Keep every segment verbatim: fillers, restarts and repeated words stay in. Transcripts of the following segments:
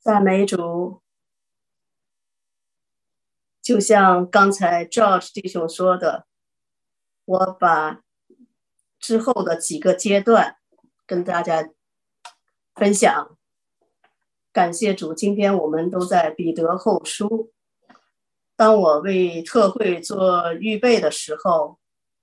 赞美主，就像刚才 George 弟兄说的，我把之后的几个阶段跟大家分享。感谢主，今天我们都在彼得后书。当我为特会做预备的时候，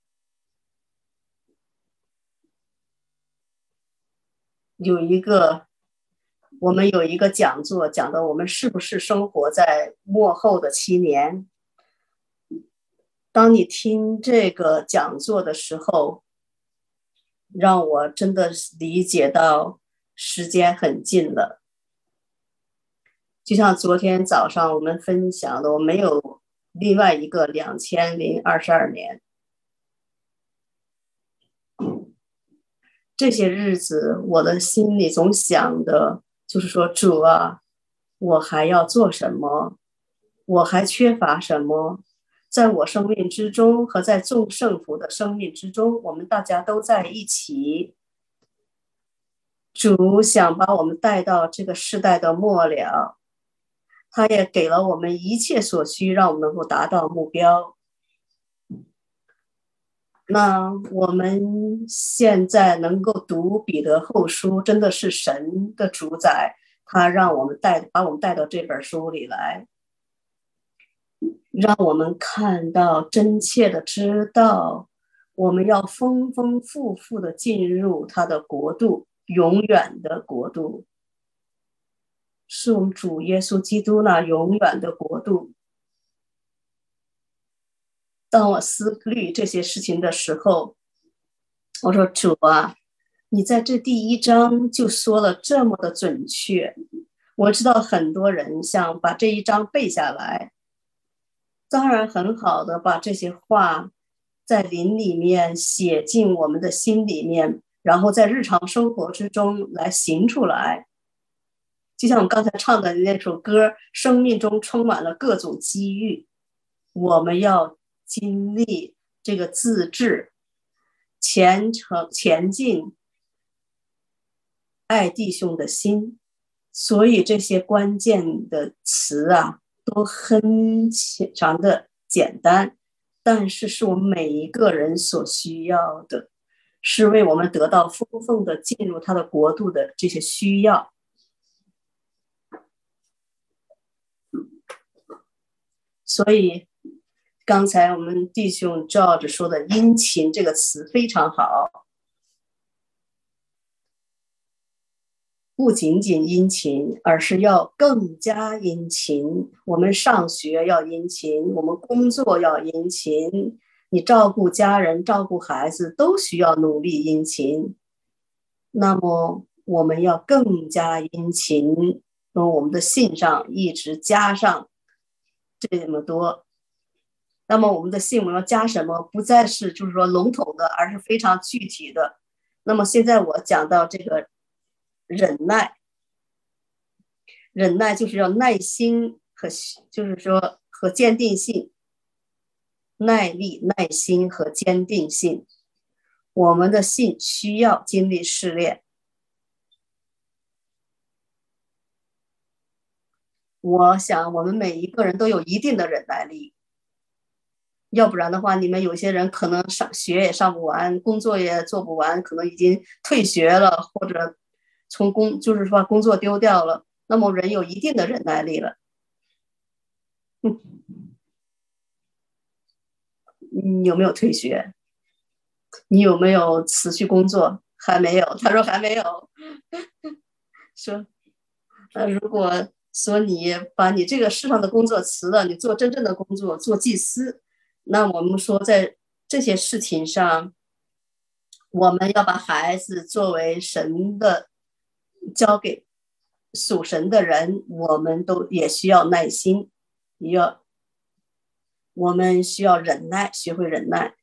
有一个我们有一个讲座，讲的我们是不是生活在末后的七年。当你听这个讲座的时候，让我真的理解到时间很近了。就像昨天早上我们分享的，我没有另外一个两千零二十二年。这些日子我的心里总想的就是说，主啊，我还要做什么？我还缺乏什么？在我生命之中和在众圣徒的生命之中，我们大家都在一起。主想把我们带到这个世代的末了，他也给了我们一切所需，让我们能够达到目标。那我们现在能够读彼得后书，真的是神的主宰，他让我们带把我们带到这本书里来，让我们看到真切的知道，我们要丰丰富富的进入他的国度，永远的国度，是我们主耶稣基督那永远的国度。当我思虑这些事情的时候，我说主啊，你在这第一章就说了这么的准确。我知道很多人想把这一章背下来，当然很好的把这些话在灵里面写进我们的心里面，然后在日常生活之中来行出来。就像我刚才唱的那首歌，生命中充满了各种机遇，我们要经历这个自制、虔诚、前进、爱弟兄的心。所以这些关键的词啊，都很常的简单，但是是我们每一个人所需要的，是为我们得到丰盛的进入他的国度的这些需要。所以刚才我们弟兄 George 说的殷勤这个词非常好，不仅仅殷勤，而是要更加殷勤。我们上学要殷勤，我们工作要殷勤，你照顾家人、照顾孩子都需要努力殷勤。那么我们要更加殷勤，从我们的信上一直加上这么多。那么我们的信我们要加什么？不再是就是说笼统的，而是非常具体的。那么现在我讲到这个忍耐，忍耐就是要耐心和就是说和坚定性，耐力、耐心和坚定性。我们的信需要经历试炼。我想我们每一个人都有一定的忍耐力，要不然的话，你们有些人可能上学也上不完，工作也做不完，可能已经退学了，或者从工就是说工作丢掉了。那么人有一定的忍耐力了。嗯，你有没有退学？你有没有辞去工作？还没有。他说还没有。说，那如果说你把你这个世上的工作辞了，你做真正的工作，做祭司。那我们说在这些事情上，我们要把孩子作为神的交给属神的人，我们都也需要耐心，也要我们需要忍耐，学会忍耐。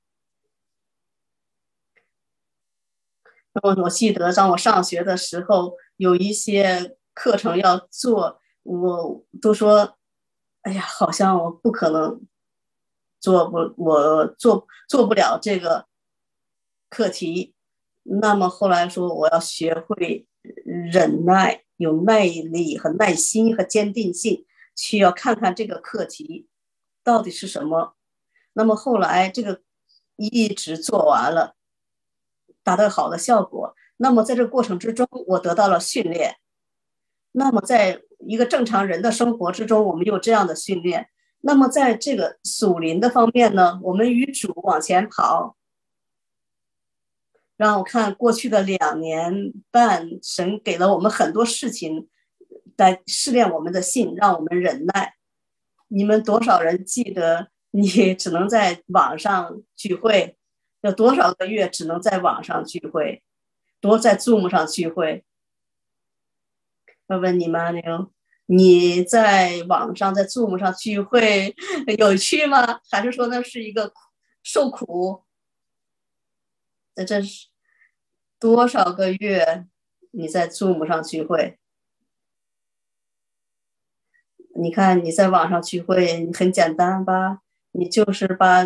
那么我记得当我上学的时候，有一些课程要做，我都说哎呀，好像我不可能做不我做做不了这个课题。 那么后来说我要学会忍耐，有耐力和耐心和坚定性，去要看看这个课题到底是什么。那么后来这个一直做完了，达到好的效果。那么在这个过程之中，我得到了训练。那么在一个正常人的生活之中，我们有这样的训练。那么在这个属灵的方面呢，我们与主往前跑。让我看过去的两年半，神给了我们很多事情来试炼我们的信，让我们忍耐。你们多少人记得你只能在网上聚会？有多少个月只能在网上聚会？多在 Zoom 上聚会？我问你们，你在网上在 Zoom 上聚会有趣吗？还是说那是一个受苦？在这是多少个月你在 Zoom 上聚会？你看你在网上聚会很简单吧？你就是把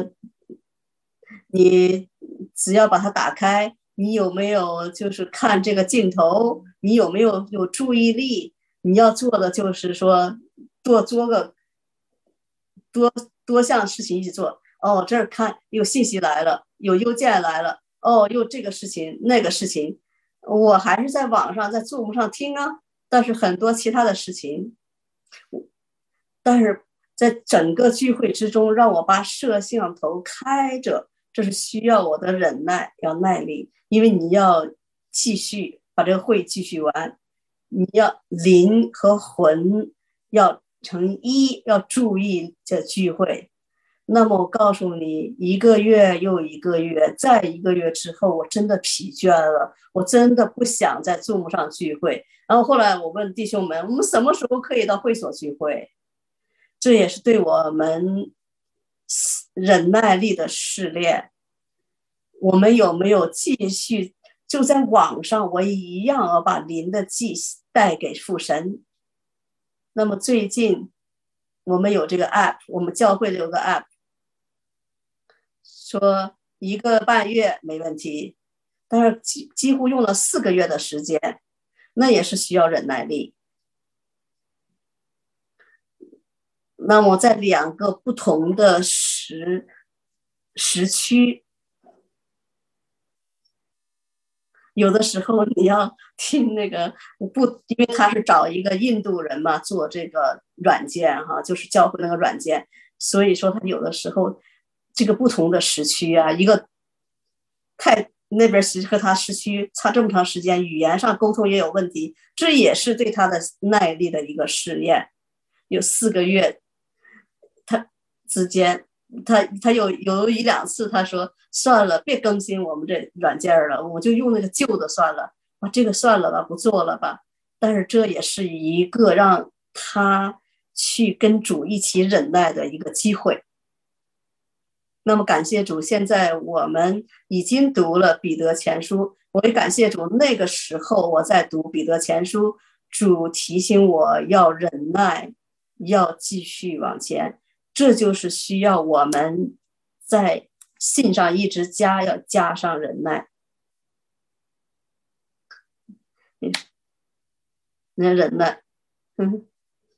你只要把它打开，你有没有就是看这个镜头？你有没有有注意力？你要做的就是说多做个多多项事情一起做。哦，这儿看有信息来了，有邮件来了，哦，又这个事情那个事情，我还是在网上在 Zoom 上听啊，但是很多其他的事情，但是在整个聚会之中，让我把摄像头开着，这是需要我的忍耐，要耐力，因为你要继续把这个会继续完，你要灵和魂要成一，要注意这聚会。那么我告诉你，一个月又一个月，在一个月之后，我真的疲倦了，我真的不想在 Zoom 上聚会。然后后来我问弟兄们，我们什么时候可以到会所聚会？这也是对我们忍耐力的试炼。我们有没有继续就在网上，我一样要把灵的祭带给父神？那么最近我们有这个 app， 我们教会有个 app， 说一个半月没问题，但是几乎用了四个月的时间，那也是需要忍耐力。那么在两个不同的时时区，有的时候你要听那个不，因为他是找一个印度人嘛做这个软件哈，就是教会那个软件，所以说他有的时候这个不同的时区啊，一个太那边和他时区差这么长时间，语言上沟通也有问题，这也是对他的耐力的一个试验。有四个月，他之间，他他有有一两次，他说算了，别更新我们这软件了，我就用那个旧的算了，啊，这个算了吧，不做了吧。但是这也是一个让他去跟主一起忍耐的一个机会。那么感谢主，现在我们已经读了彼得前书，我也感谢主，那个时候我在读彼得前书，主提醒我要忍耐，要继续往前，这就是需要我们在信上一直加，要加上忍耐。那忍耐，嗯。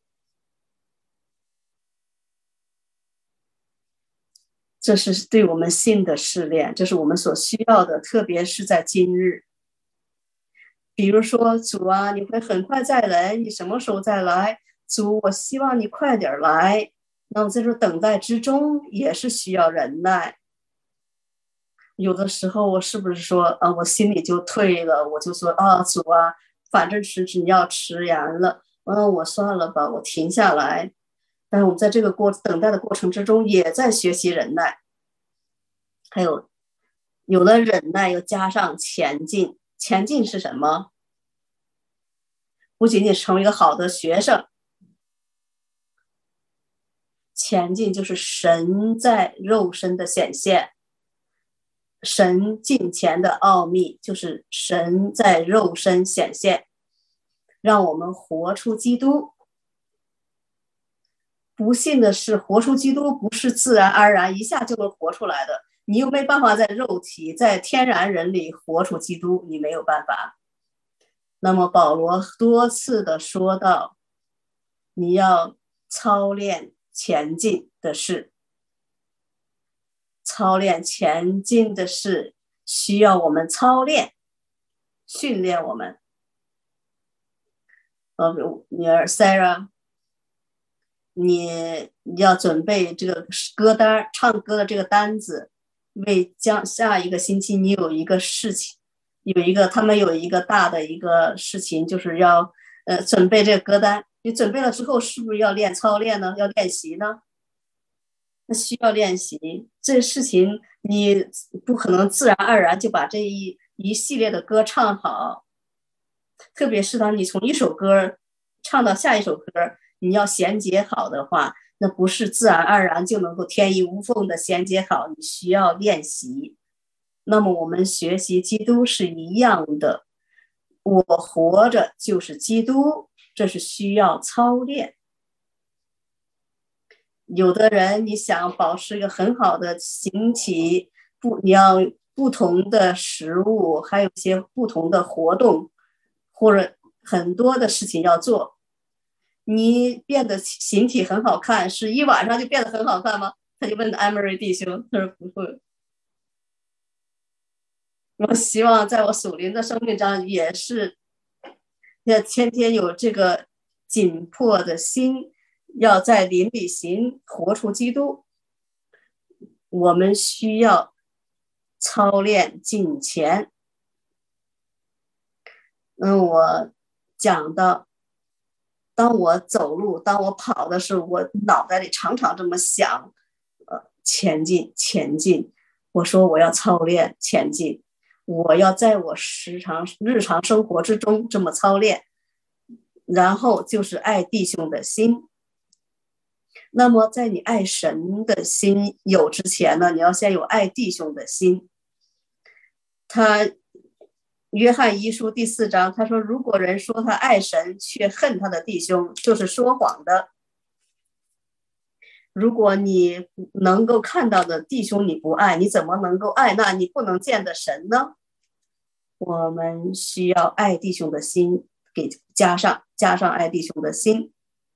这是对我们信的试炼，这是我们所需要的，特别是在今日。比如说，主啊，你会很快再来，你什么时候再来？主，我希望你快点来。那么在这等待之中，也是需要忍耐。有的时候，我是不是说啊，我心里就退了，我就说啊，主啊，反正迟迟你要迟延了，嗯，我算了吧，我停下来。但是我们在这个过等待的过程之中，也在学习忍耐。还有，有了忍耐，又加上前进。前进是什么？不仅仅是成为一个好的学生，前进就是神在肉身的显现。神近前的奥秘就是神在肉身显现，让我们活出基督。不幸的是，活出基督不是自然而然一下就能活出来的， 你又没办法在肉体在天然人里活出基督，你没有办法。那么保罗多次的说到，你要操练前进的事，操练前进的事需要我们操练训练我们。呃，女儿 Sarah， 你要准备这个歌单，唱歌的这个单子，为将下一个星期你有一个事情，有一个他们有一个大的一个事情，就是要呃准备这个歌单。你准备了之后，是不是要练操练呢？要练习呢？那需要练习。这事情你不可能自然而然就把这一一系列的歌唱好。特别是当你从一首歌唱到下一首歌，你要衔接好的话，那不是自然而然就能够天衣无缝的衔接好，你需要练习。那么我们学习基督是一样的，我活着就是基督，这是需要操练。有的人你想保持一个很好的形体，不，你要不同的食物，还有一些不同的活动，或者很多的事情要做，你变得形体很好看，是一晚上就变得很好看吗？他就问艾默瑞弟兄，他说不会。我希望在我属灵的生命中也是要天天有这个紧迫的心，要在灵里行，活出基督。我们需要操练敬虔。嗯，我讲到，当我走路，当我跑的时候，我脑袋里常常这么想，呃，前进，前进。我说我要操练前进，我要在我时常日常生活之中这么操练。然后就是爱弟兄的心。那么在你爱神的心有之前呢，你要先有爱弟兄的心。他约翰一书第四章，他说，如果人说他爱神却恨他的弟兄，就是说谎的。如果你能够看到的弟兄你不爱，你怎么能够爱那你不能见的神呢？我们需要爱弟兄的心，给加上加上爱弟兄的心。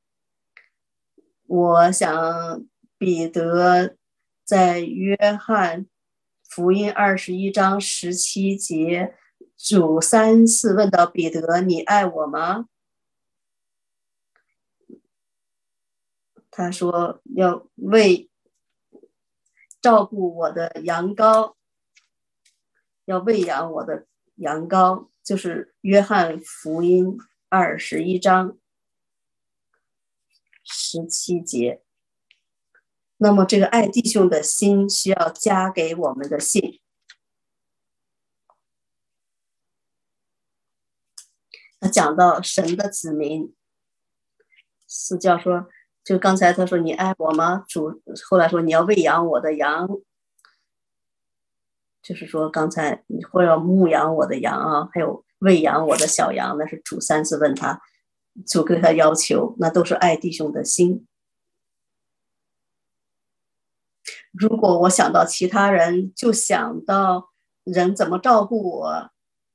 我想彼得在约翰福音二十一章十七节，主三次问到彼得，你爱我吗？他说要为照顾我的羊羔，要喂养我的羊羔，就是约翰福音二十一章十七节。那么这个爱弟兄的心需要加给我们的信。他讲到神的子民，是叫说，就刚才他说你爱我吗？主后来说你要喂养我的羊，就是说刚才你或者牧养我的羊啊，还有喂养我的小羊，那是主三次问他，主给他要求，那都是爱弟兄的心。如果我想到其他人，就想到人怎么照顾我。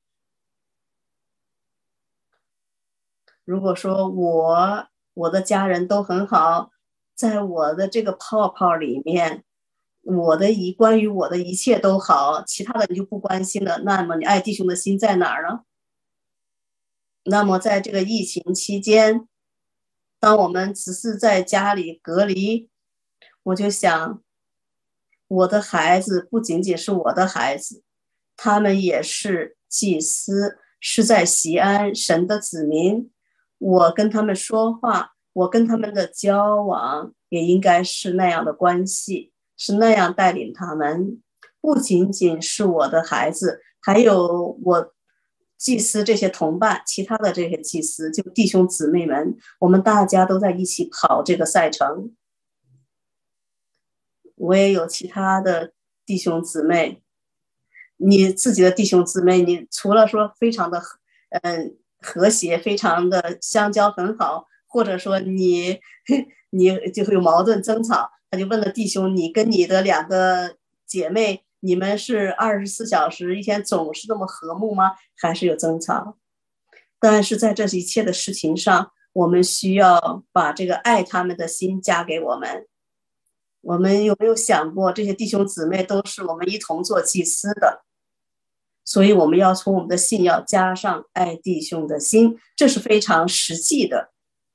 如果说我我的家人都很好，在我的这个泡泡里面，我的一关于我的一切都好，其他的你就不关心了，那么你爱弟兄的心在哪儿呢？那么在这个疫情期间，当我们只是在家里隔离，我就想，我的孩子不仅仅是我的孩子，他们也是祭司，是在锡安神的子民。我跟他们说话，我跟他们的交往也应该是那样的关系，是那样带领他们。不仅仅是我的孩子，还有我祭司这些同伴，其他的这些祭司，就弟兄姊妹们，我们大家都在一起跑这个赛程。我也有其他的弟兄姊妹，你自己的弟兄姊妹，你除了说非常的嗯和谐，非常的相交很好，或者说你你就会有矛盾争吵，他就问了弟兄，你跟你的两个姐妹你们是二十四小时一天总是那么和睦吗？还是有争吵？但是在这一切的事情上，我们需要把这个爱他们的心加给我们。我们有没有想过，这些弟兄姊妹都是我们一同做祭司的，所以我们要从我们的信要加上爱弟兄的心，这是非常实际的。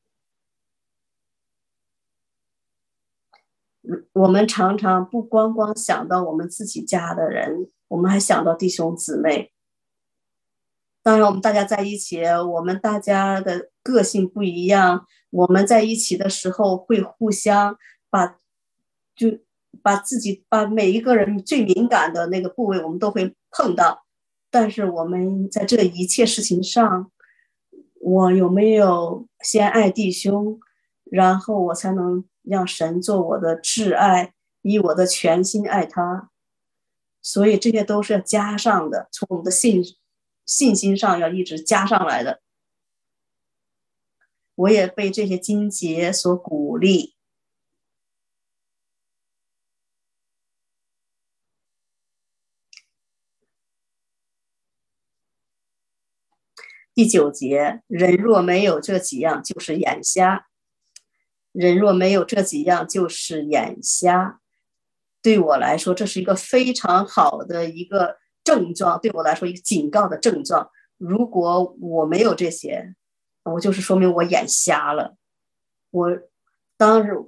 我们常常不光光想到我们自己家的人，我们还想到弟兄姊妹。当然我们大家在一起，我们大家的个性不一样，我们在一起的时候会互相把就把自己把每一个人最敏感的那个部位我们都会碰到。但是我们在这一切事情上，我有没有先爱弟兄，然后我才能让神做我的挚爱，以我的全心爱他。所以这些都是要加上的，从我们的信信心上要一直加上来的。我也被这些经节所鼓励。第九节，人若没有这几样，就是眼瞎。人若没有这几样，就是眼瞎。对我来说，这是一个非常好的一个症状，对我来说一个警告的症状。如果我没有这些，我就是说明我眼瞎了。我当时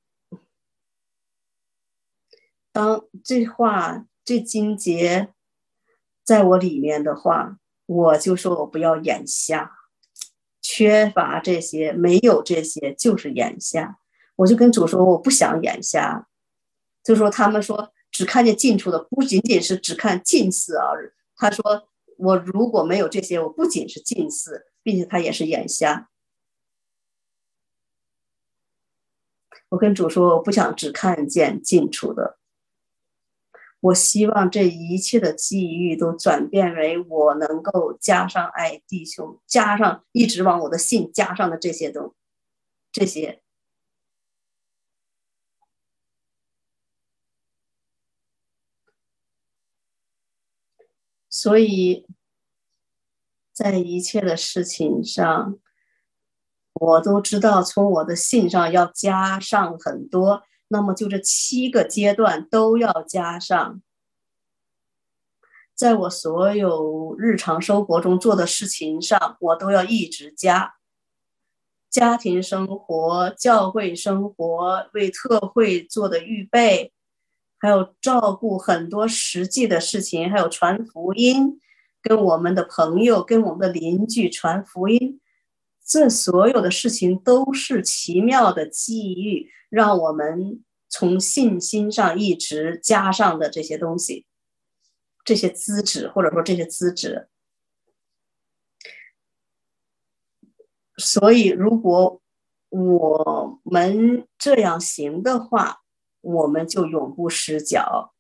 当这话这经节在我里面的话，我就说我不要眼瞎，缺乏这些，没有这些就是眼瞎。我就跟主说我不想眼瞎。就说他们说只看见近处的，不仅仅是只看近似而已。他说我如果没有这些，我不仅是近似，并且他也是眼瞎。我跟主说我不想只看见近处的，我希望这一切的际遇都转变为我能够加上爱弟兄，加上一直往我的信加上的这些东这些。所以在一切的事情上，我都知道从我的信上要加上很多，那么就这七个阶段都要加上。在我所有日常生活中做的事情上，我都要一直加。家庭生活、教会生活、为特会做的预备，还有照顾很多实际的事情，还有传福音，跟我们的朋友、跟我们的邻居传福音，这所有的事情都是奇妙的际遇，让我们从信心上一直加上的这些东西，这些资质，或者说这些资质。所以如果我们这样行的话，我们就永不失脚。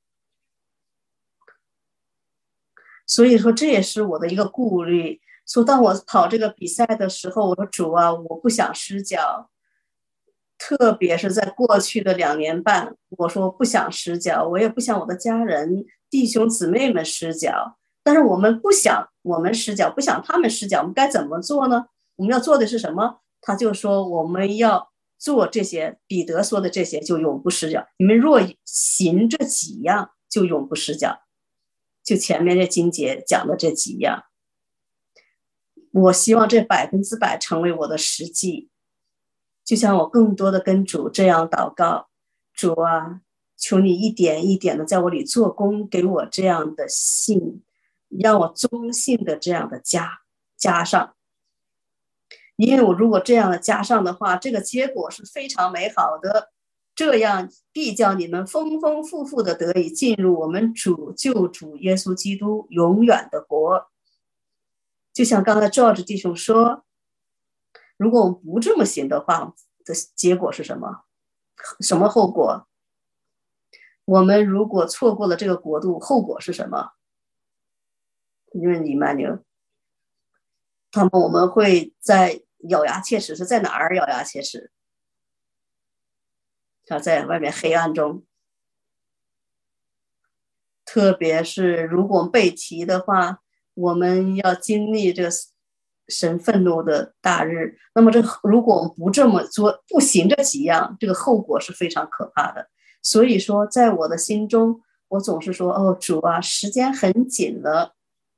所以说这也是我的一个顾虑，说当我跑这个比赛的时候，我说主啊，我不想失脚。特别是在过去的两年半，我说不想失脚，我也不想我的家人弟兄姊妹们失脚。但是我们不想我们失脚，不想他们失脚，我们该怎么做呢？我们要做的是什么？他就说我们要做这些，彼得说的这些就永不失脚。你们若行这几样，就永不失脚。就前面这经节讲的这几样，我希望这百分之百成为我的实际。就像我更多的跟主这样祷告，主啊，求你一点一点的在我里做工，给我这样的信，让我忠信的这样的加加上。因为我如果这样的加上的话，这个结果是非常美好的，这样必叫你们丰丰富富的得以进入我们主救主耶稣基督永远的国。就像刚才 George 弟兄说，如果我们不这么行的话，的结果是什么？什么后果？我们如果错过了这个国度，后果是什么？因为你们牛，他们我们会在咬牙切齿，是在哪儿咬牙切齿？他在外面黑暗中， 特别是如果被提的话，我们要经历这个神愤怒的大日。那么这如果我们不这么做，不行这几样，这个后果是非常可怕的。所以说在我的心中，我总是说，哦，主啊，时间很紧了，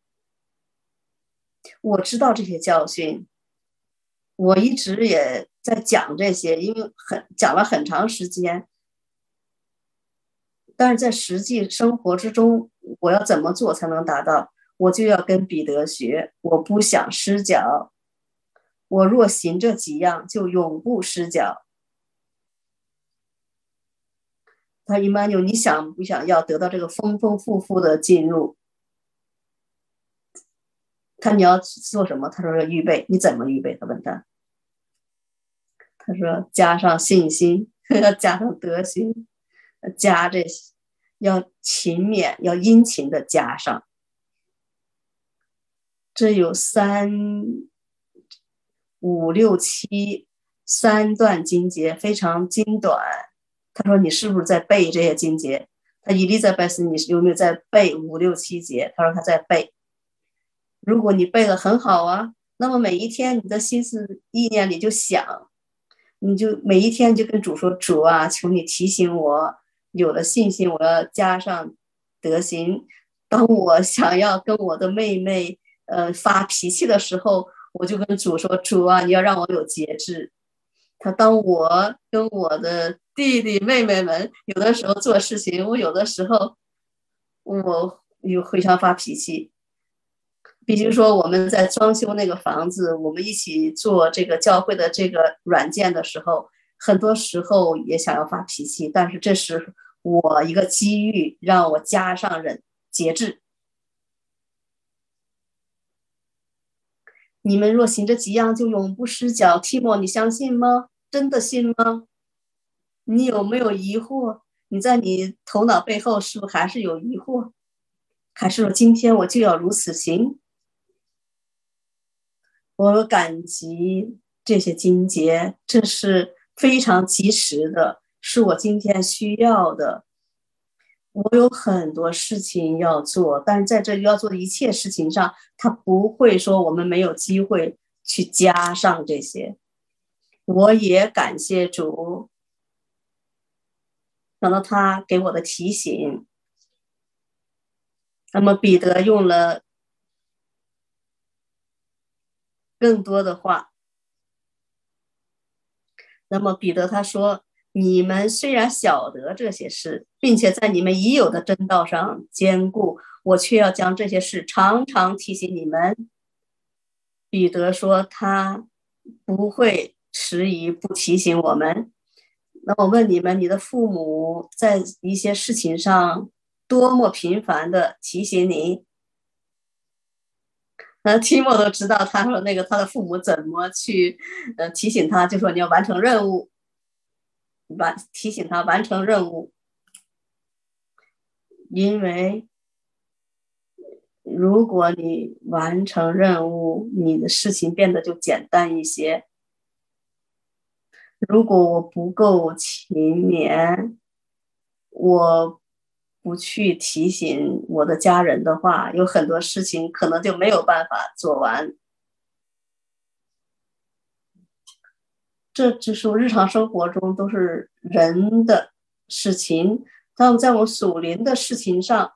我知道这些教训，我一直也在讲这些，因为很讲了很长时间，但是在实际生活之中，我要怎么做才能达到？我就要跟彼得学，我不想失脚，我若行这几样，就永不失脚。他伊曼纽，你想不想要得到这个丰丰富富的进入？他你要做什么？他说预备，你怎么预备？他问他，他说加上信心，要加上德行，加这些，要勤勉，要殷勤的加上。这有三五六七三段经节，非常精短。他说你是不是在背这些经节？他伊丽莎白斯，你有没有在背五六七节？他说他在背。如果你背得很好啊，那么每一天你的心思意念里就想，你就每一天就跟主说，主啊，求你提醒我，有了信心，我要加上德行。当我想要跟我的妹妹呃发脾气的时候，我就跟主说，主啊，你要让我有节制。他当我跟我的弟弟妹妹们有的时候做事情，我有的时候我有会想发脾气。比如说我们在装修那个房子，我们一起做这个教会的这个软件的时候，很多时候也想要发脾气，但是这是我一个机遇，让我加上忍节制。你们若行这几样，就永不失脚。提莫，你相信吗？真的信吗？你有没有疑惑？你在你头脑背后是不是还是有疑惑？还是说今天我就要如此行？我感激这些经节，这是非常及时的，是我今天需要的。我有很多事情要做，但是在这要做的一切事情上，他不会说我们没有机会去加上这些。我也感谢主，等到他给我的提醒。那么彼得用了更多的话，那么彼得他说，你们虽然晓得这些事，并且在你们已有的真道上坚固，我却要将这些事常常提醒你们。彼得说他不会迟疑不提醒我们。那我问你们，你的父母在一些事情上多么频繁的提醒你？那提莫都知道，他说那个他的父母怎么去呃提醒他，就说你要完成任务，完提醒他完成任务，因为如果你完成任务，你的事情变得就简单一些。如果我不够勤勉，我不去提醒我的家人的话，有很多事情可能就没有办法做完。这只是日常生活中都是人的事情，但在我属灵的事情上，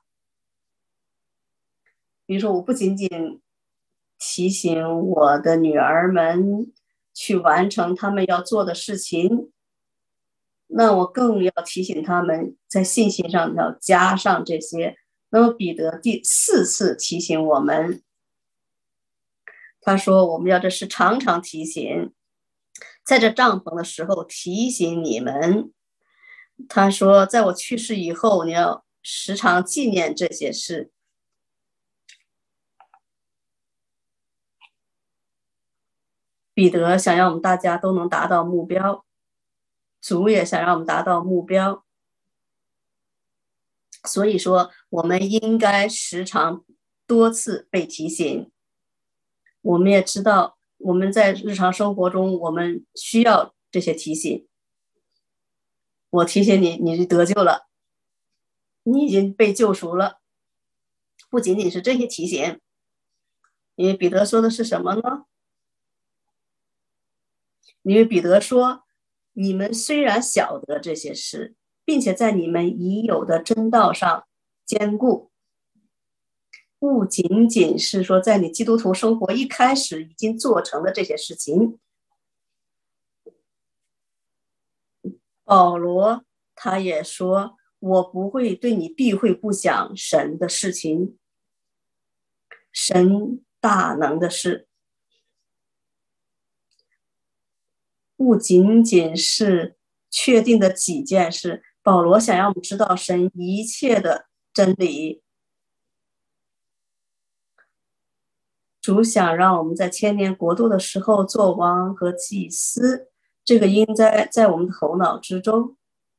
比如说我不仅仅提醒我的女儿们去完成他们要做的事情，那我更要提醒他们在信心上要加上这些。那么彼得第四次提醒我们，他说我们要这是常常提醒，在这帐篷的时候提醒你们。他说在我去世以后，你要时常纪念这些事。彼得想让我们大家都能达到目标，主也想让我们达到目标，所以说我们应该时常多次被提醒。我们也知道我们在日常生活中我们需要这些提醒。我提醒你，你得救了，你已经被救赎了， 不仅仅是这些提醒，因为彼得说的是什么呢？因为彼得说，你们虽然晓得这些事，并且在你们已有的真道上坚固，不仅仅是说在你基督徒生活一开始已经做成的这些事情。保罗他也说，我不会对你避讳不讲神的事情，神大能的事，不仅仅是确定的几件事，保罗想让我们知道神一切的真理。主想让我们在千年国度的时候做王和祭司，这个应该在我们的头脑之中。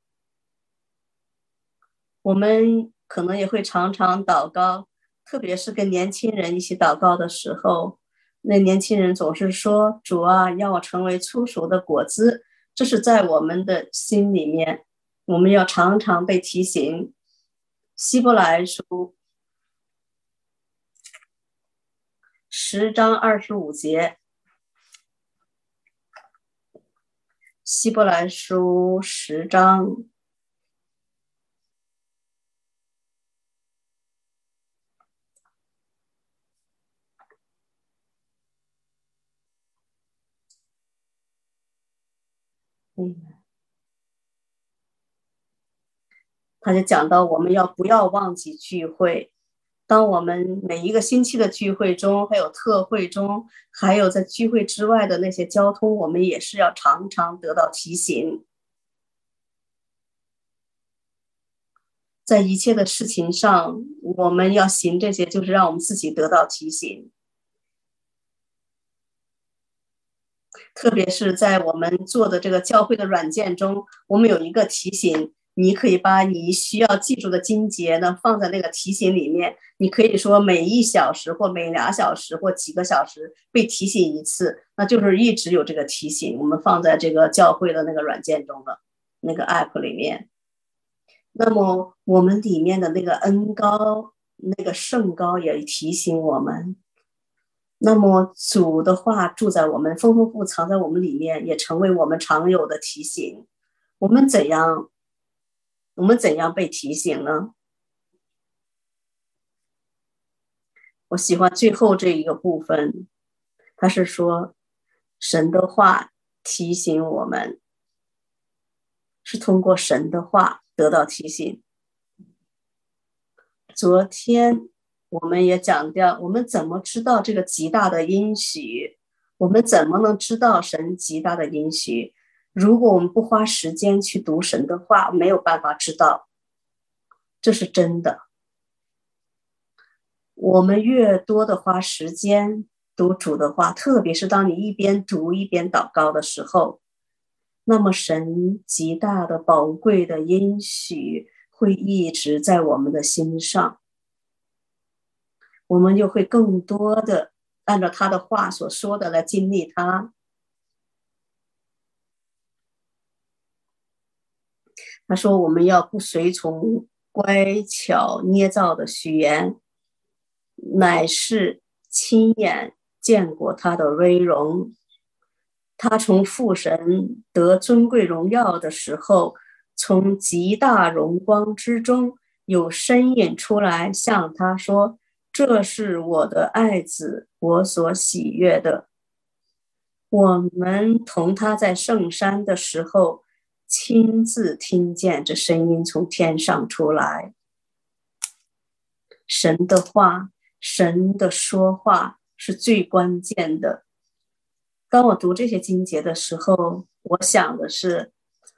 我们可能也会常常祷告，特别是跟年轻人一起祷告的时候，那年轻人总是说，主啊，让我成为粗熟的果子。这是在我们的心里面，我们要常常被提醒。希伯来书十章二十五节，希伯来书十章嗯，他就讲到我们要不要忘记聚会。当我们每一个星期的聚会中，还有特会中，还有在聚会之外的那些交通，我们也是要常常得到提醒。在一切的事情上，我们要行这些，就是让我们自己得到提醒。特别是在我们做的这个教会的软件中，我们有一个提醒，你可以把你需要记住的经节呢放在那个提醒里面。你可以说每一小时或每俩小时或几个小时被提醒一次，那就是一直有这个提醒。我们放在这个教会的那个软件中的那个 app 里面。那么我们里面的那个恩膏，那个圣膏也提醒我们。那么主的话住在我们丰丰富藏在我们里面，也成为我们常有的提醒。我们怎样我们怎样被提醒呢？我喜欢最后这一个部分，他是说神的话提醒我们，是通过神的话得到提醒。昨天我们也讲到，我们怎么知道这个极大的应许？我们怎么能知道神极大的应许？如果我们不花时间去读神的话，没有办法知道，这是真的。我们越多的花时间读主的话，特别是当你一边读一边祷告的时候，那么神极大的宝贵的应许会一直在我们的心上，我们就会更多的按照他的话所说的来经历他。他说我们要不随从乖巧捏造的许言，乃是亲眼见过他的威荣。他从父神得尊贵荣耀的时候，从极大荣光之中有声音出来，向他说，这是我的爱子，我所喜悦的。我们同他在圣山的时候，亲自听见这声音从天上出来。神的话，神的说话是最关键的。当我读这些经节的时候，我想的是，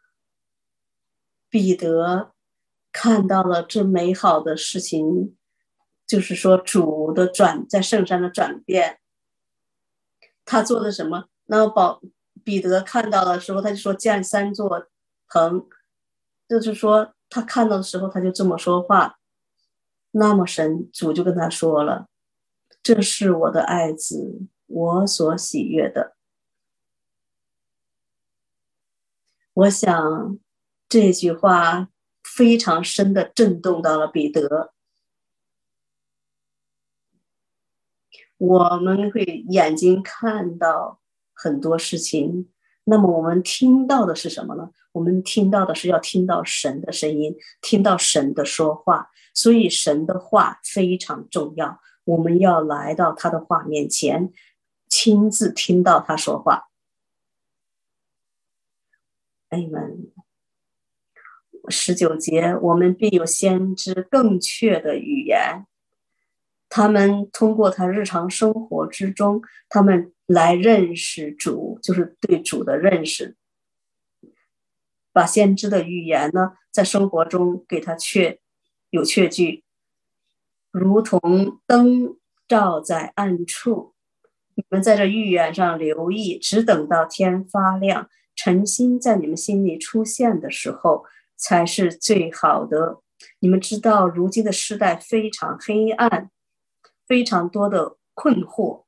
彼得看到了这美好的事情，就是说主的转在圣山的转变，他做的什么？那保彼得看到的时候，他就说建三座棚，就是说他看到的时候，他就这么说话。那么神主就跟他说了，这是我的爱子，我所喜悦的。我想这句话非常深的震动到了彼得。 我们会眼睛看到很多事情，那么我们听到的是什么呢？我们听到的是要听到神的声音，听到神的说话，所以神的话非常重要，我们要来到他的话面前，亲自听到他说话。Amen。十九节，我们必有先知更确的语言，他们通过他日常生活之中，他们来认识主，就是对主的认识，把先知的语言呢，在生活中给他确有确据，如同灯照在暗处。你们在这预言上留意，只等到天发亮，晨星在你们心里出现的时候，才是最好的。你们知道，如今的时代非常黑暗，非常多的困惑。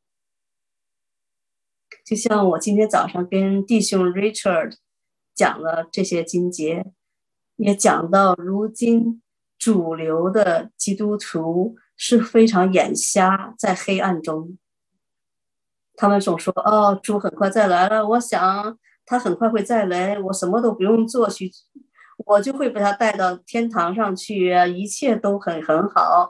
就像我今天早上跟弟兄 Richard 讲了这些经节，也讲到如今主流的基督徒是非常眼瞎，在黑暗中。他们总说哦，主很快再来了，我想他很快会再来，我什么都不用做，去我就会把他带到天堂上去，一切都很很好。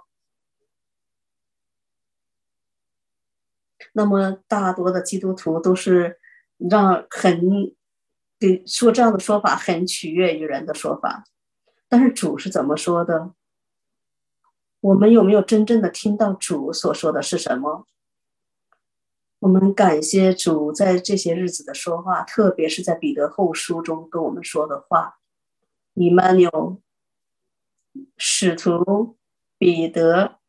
那么大多的基督徒都是让很给说这样的说法很取悦于人的说法，但是主是怎么说的？我们有没有真正的听到主所说的是什么？我们感谢主在这些日子的说话，特别是在彼得后书中跟我们说的话。以曼纽、使徒彼得，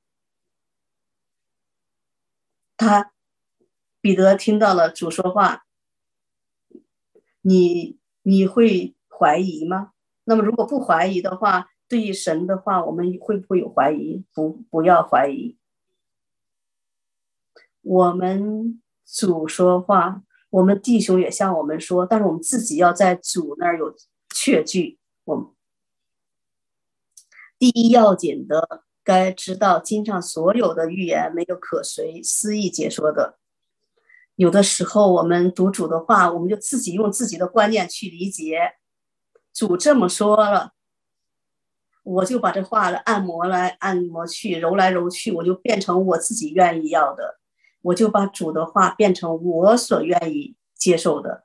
他彼得听到了主说话，你你会怀疑吗？那么如果不怀疑的话，对于神的话，我们会不会有怀疑？不，不要怀疑。我们主说话，我们弟兄也向我们说，但是我们自己要在主那儿有确据。我们第一要紧的，该知道经上所有的预言没有可随私意解说的。有的时候我们读主的话，我们就自己用自己的观念去理解。主这么说了，我就把这话按摩来按摩去，揉来揉去，我就变成我自己愿意要的。我就把主的话变成我所愿意接受的。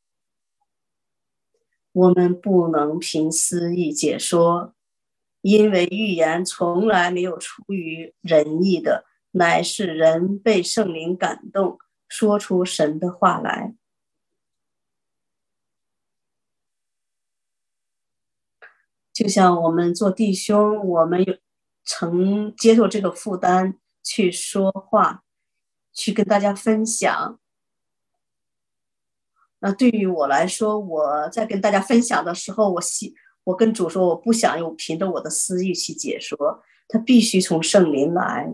我们不能凭私意解说，因为预言从来没有出于人意的，乃是人被圣灵感动，说出神的话来。就像我们做弟兄，我们有曾接受这个负担去说话，去跟大家分享。那对于我来说，我在跟大家分享的时候，我希我跟主说，我不想用凭着我的私意去解说，它必须从圣灵来。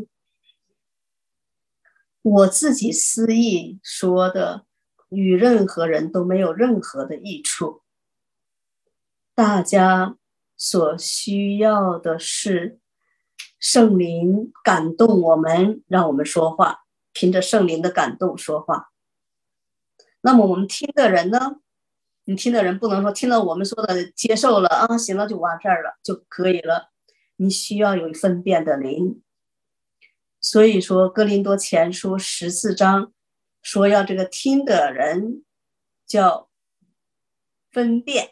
我自己私意说的，与任何人都没有任何的益处。大家所需要的是圣灵感动我们，让我们说话，凭着圣灵的感动说话。那么我们听的人呢？你听的人不能说听了我们说的接受了啊，行了就完事儿了就可以了。你需要有分辨的灵。所以说哥林多前书十四章说要这个听的人叫分辨。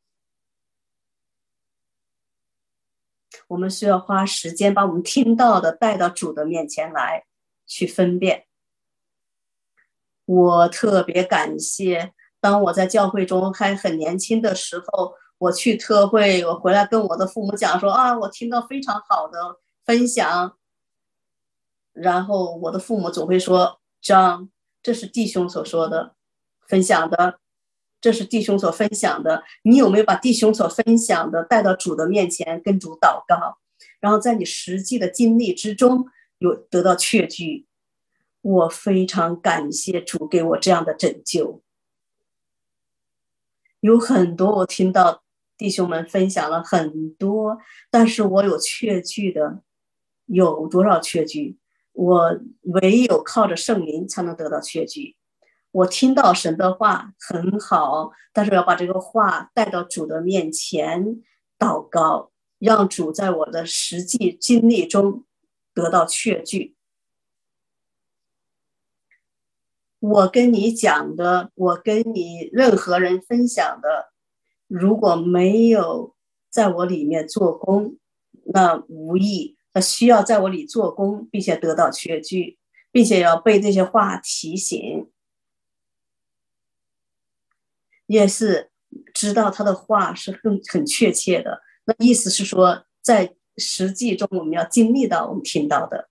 我们需要花时间把我们听到的带到主的面前来去分辨。我特别感谢，当我在教会中还很年轻的时候，我去特会，我回来跟我的父母讲说啊，我听到非常好的分享，然后我的父母总会说 John， 这是弟兄所说的分享的，这是弟兄所分享的，你有没有把弟兄所分享的带到主的面前跟主祷告，然后在你实际的经历之中有得到确据。我非常感谢主给我这样的拯救。有很多我听到弟兄们分享了很多，但是我有确据的，有多少确据？ 我唯有靠着圣灵才能得到确据。我听到神的话很好，但是要把这个话带到主的面前祷告，让主在我的实际经历中得到确据。我跟你讲的，我跟你任何人分享的，如果没有在我里面做工，那无益。那需要在我里做工，并且得到确据，并且要被这些话提醒，也是知道他的话是很很确切的。那意思是说，在实际中我们要经历到我们听到的。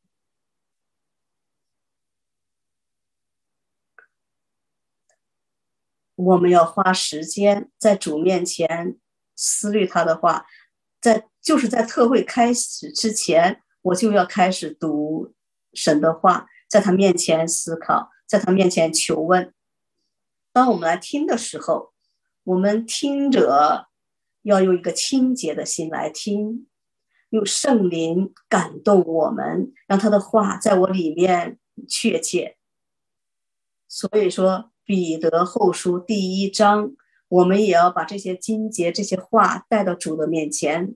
我们要花时间在主面前思虑他的话，在就是在特会开始之前，我就要开始读神的话，在他面前思考，在他面前求问。当我们来听的时候，我们听者要用一个清洁的心来听，用圣灵感动我们，让他的话在我里面确切。所以说彼得后书第一章，我们也要把这些经节这些话带到主的面前，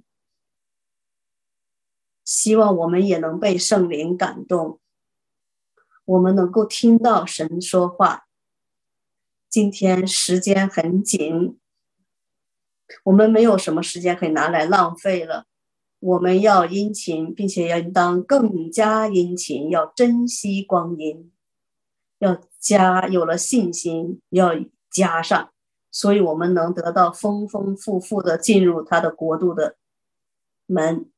希望我们也能被圣灵感动，我们能够听到神说话。今天时间很紧，我们没有什么时间可以拿来浪费了，我们要殷勤，并且要应当更加殷勤，要珍惜光阴，要加有了信心，要加上，所以我们能得到丰丰富富的进入他的国度的门。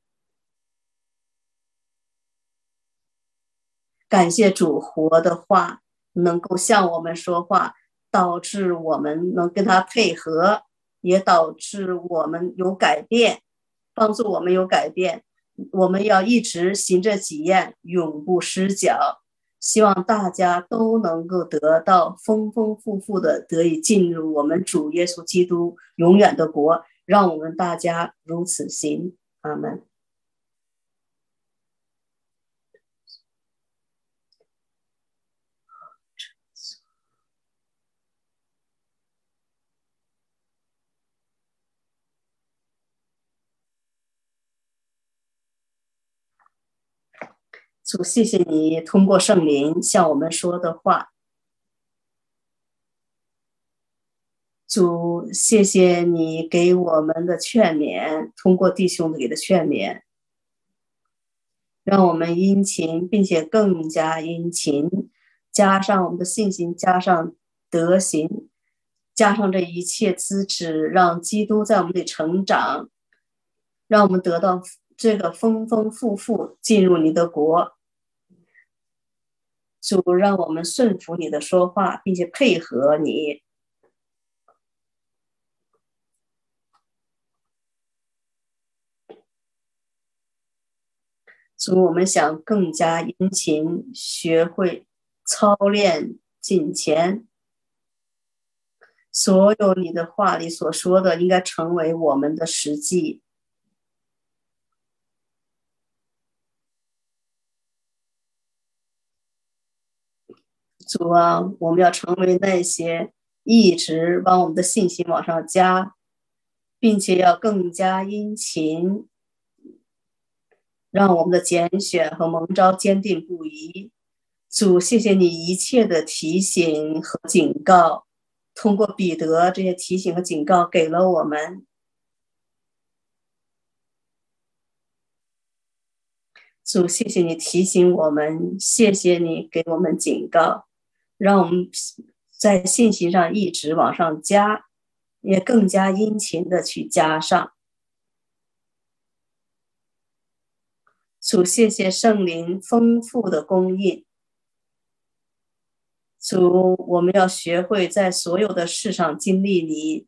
感谢主活的话能够向我们说话，导致我们能跟他配合，也导致我们有改变，帮助我们有改变。我们要一直行这己愿，永不失脚。希望大家都能够得到丰丰富富的得以进入我们主耶稣基督永远的国，让我们大家如此行。阿们。主，谢谢你通过圣灵向我们说的话。主，谢谢你给我们的劝勉，通过弟兄给的劝勉，让我们殷勤，并且更加殷勤，加上我们的信心，加上德行，加上这一切资质，让基督在我们里成长，让我们得到这个丰丰富富进入你的国。主，让我们顺服你的说话，并且配合你。主，我们想更加殷勤，学会操练敬虔。所有你的话里所说的，应该成为我们的实际。主啊，我们要成为那些一直往我们的信心往上加，并且要更加殷勤，让我们的拣选和蒙召坚定不移。主，谢谢你一切的提醒和警告，通过彼得这些提醒和警告给了我们。主，谢谢你提醒我们，谢谢你给我们警告，让我们在信息上一直往上加，也更加殷勤的去加上。主，谢谢圣灵丰富的供应。主，我们要学会在所有的事上经历你。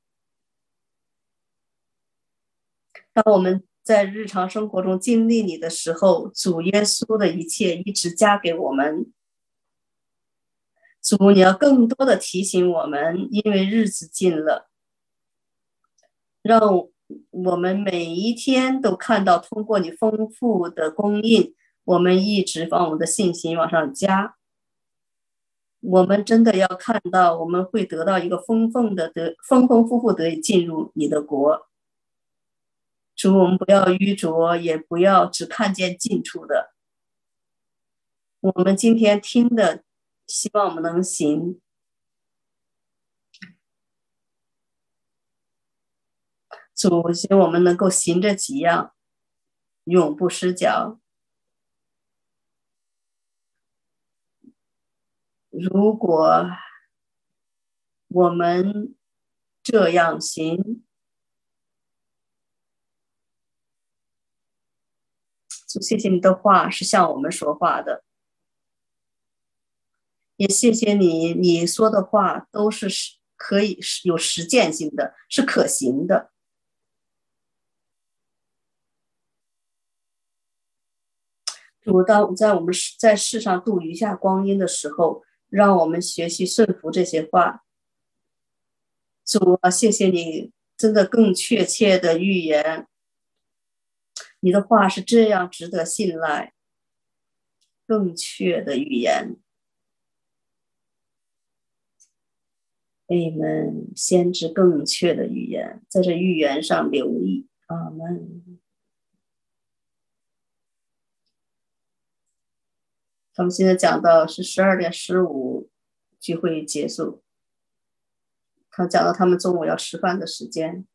当我们在日常生活中经历你的时候，主耶稣的一切一直加给我们。主，你要更多的提醒我们，因为日子近了，让我们每一天都看到通过你丰富的供应， 我们一直把我们的信心往上加。我们真的要看到，我们会得到一个丰丰的得丰丰富富得以进入你的国。主，我们不要愚拙，也不要只看见近处的。我们今天听的，希望我们能行。主，希望我们能够行这几样，永不失脚。如果我们这样行，主，谢谢你的话是向我们说话的，也谢谢你，你说的话都是可以有实践性的，是可行的。主，当在我们在世上度余下光阴的时候，让我们学习顺服这些话。主啊，谢谢你，真的更确切的预言，你的话是这样值得信赖，更确的预言。Amen，先知更确的预言，在这预言上留意。阿门。他们现在讲到是十二点十五聚会结束，他讲到他们中午要吃饭的时间。